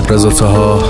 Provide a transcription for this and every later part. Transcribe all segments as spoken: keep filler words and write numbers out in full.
رضا طه.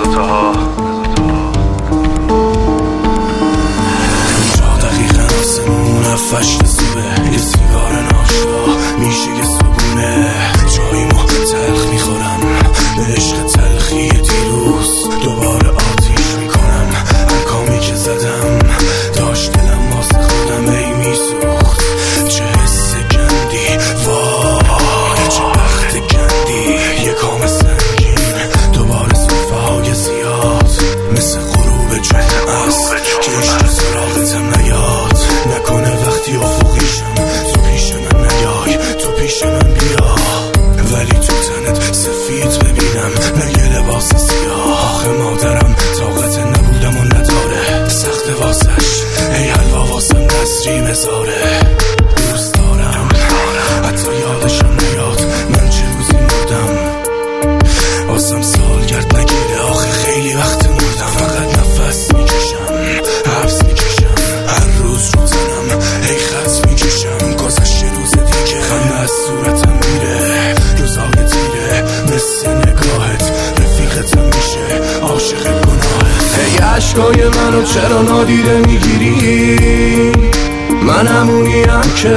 اینجا دقیقا آسمون هفتش صبح، یه سیگار ناشتا میشه یه صبونه، جایی ما تلخ میخورم به عشق تلخی دیروز، دوباره آتیش میکنم هر کامی که زدم، داشت دلم واسه خودم ای میسوخت، چه حس گندی، وای چه بخت گندی، یه کام سنگین، دوباره صفحه های زیاد، مثل غروب جمعه است که عشق سراغتم نیاد، نکنه وقتی افقیشم تو پیش من نیای، تو پیش من بیا، ولی تو تنت سفید ببینم نه یه لباس سیاه، آخه مادرم طاقت نبودم و نداره، سخت واسش ای حلوا واسم نصری مزاره، دوست دارم حتی یادشم نیاد من چه روزی مردم، واسم سالگرد نگیره آخه خیلی وقت مردم، فقط نفس میکشم حبس میکشم هر روز رو زنم هی خط میکشم، گذشت روز دیگه خنده از صورتم میره، روزای تیره مثل نگاهت رفیقتم میشه عاشق گناهت، ای عشقای منو چرا نادیده میگیری؟ من همونیم که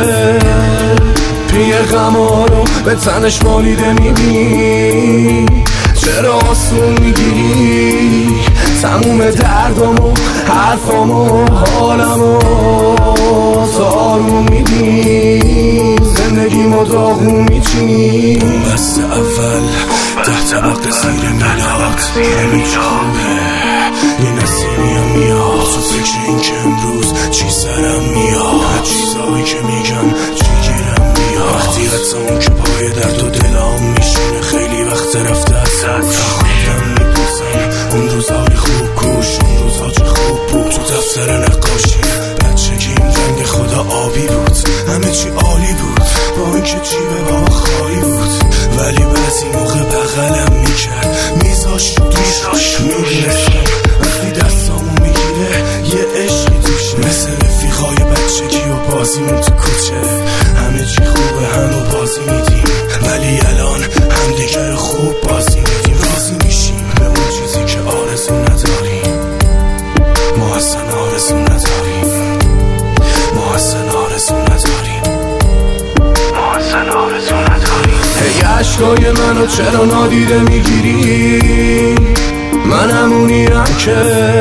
پی غما رو به تنش مالیده میبینی، چرا آسون میگیری تموم دردامو حرفامو حالمو، تو آروم میدی زندگیمو داغون میچینی، اون بست اول ده طبق زیر میلاد نمیخوابه، یه نسیمی هم میاد، تو فکر این که امروز چی سرم میاد، چیزایی که میگم چی گیرم میاد، وقتی حتی اون که پای درد و دلام میشونه خیلی وقت رفته از خودم میپوزم، اون روزای خوب کوش اون روزا چه خوب بود، تو دفتر نقاشی بچگیم رنگ خدا آبی بود، همه چی عالی بود با اینکه جیب بابا خالی بود، ولی بعضی موقع بغلم میکرد میذاشت دوش، میدونستم وقتی دستامو میگیره یه عشقی توشه، مثل رفیقای بچگی و بازیمون تو کوچه، همه چی خوبه همو بازی میدیم، ولی الان همدیگر خوب بازی میدیم، راضی میشیم به اون چیزی که آرزو نداریم، ما اصلا آرزو نداریم، ما اصلا آرزو نداریم، ما اصلا آرزو نداریم. ای عشقای منو چرا نادیده میگیری؟ من همونیم که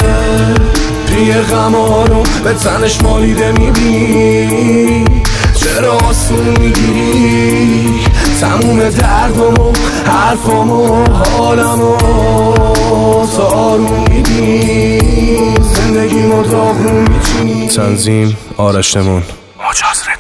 پی غما رو به تنش مالیده میبینی، چرا آسون میگیری تموم دردامو حرفامو حالمو، تو آروم میدی زندگیمو داغون میچینی. تنظیم آرش نمون. مجاز